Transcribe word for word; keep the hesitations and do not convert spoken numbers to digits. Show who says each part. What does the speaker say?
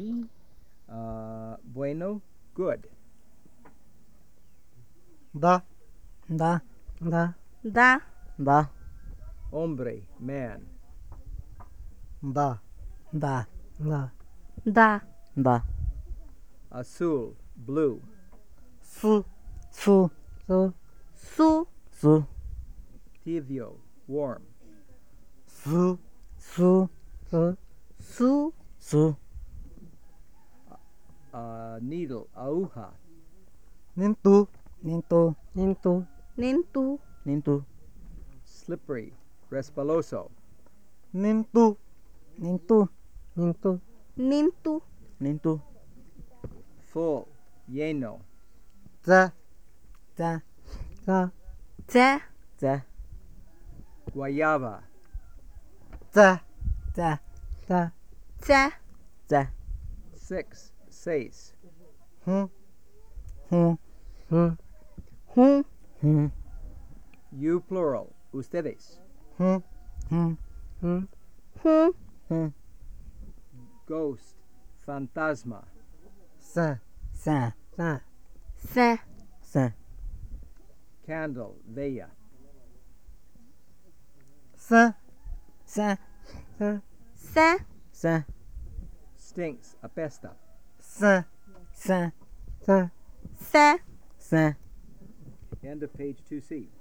Speaker 1: B.
Speaker 2: Uh, bueno, good.
Speaker 3: Da.
Speaker 1: Da.
Speaker 3: Da.
Speaker 4: Da.
Speaker 1: Da.
Speaker 2: Hombre, man.
Speaker 3: Da.
Speaker 1: Da.
Speaker 3: Da.
Speaker 4: Da.
Speaker 1: Da.
Speaker 2: Azul, blue.
Speaker 3: Su.
Speaker 1: Su.
Speaker 3: Su.
Speaker 4: Su.
Speaker 1: Su.
Speaker 2: Tibio, warm.
Speaker 3: Su.
Speaker 1: Su.
Speaker 3: Su.
Speaker 4: Su.
Speaker 1: Su.
Speaker 2: Uh, needle, aguja.
Speaker 3: Nintu.
Speaker 1: Nintu.
Speaker 3: Nintu.
Speaker 4: Nintu.
Speaker 1: Nintu.
Speaker 2: Slippery, resbaloso.
Speaker 3: Nintu.
Speaker 1: Nintu.
Speaker 3: Nintu.
Speaker 4: Nintu.
Speaker 1: Nintu.
Speaker 2: Full, lleno.
Speaker 3: Za.
Speaker 1: Za.
Speaker 3: Za.
Speaker 4: Za.
Speaker 1: Za.
Speaker 2: Guayaba.
Speaker 3: Za.
Speaker 1: Za.
Speaker 3: Za.
Speaker 4: Za.
Speaker 1: Za.
Speaker 2: Six, seis.
Speaker 3: Hmm.
Speaker 1: Hum.
Speaker 3: Hmm.
Speaker 4: Hum.
Speaker 1: Hum.
Speaker 2: You plural, ustedes.
Speaker 3: Hmm.
Speaker 1: Hum.
Speaker 3: Hmm.
Speaker 4: Hum.
Speaker 1: Hum.
Speaker 2: Ghost, fantasma.
Speaker 3: Sa.
Speaker 1: Sa.
Speaker 3: Sa.
Speaker 4: Sa.
Speaker 1: Sa.
Speaker 2: Candle, vela.
Speaker 3: Sa.
Speaker 1: Sa.
Speaker 3: Sa.
Speaker 4: Sa.
Speaker 1: Sa.
Speaker 2: Stinks, apesta.
Speaker 3: Sa.
Speaker 1: Sa.
Speaker 3: Sa.
Speaker 4: Sa.
Speaker 1: Sa.
Speaker 2: End of page two C.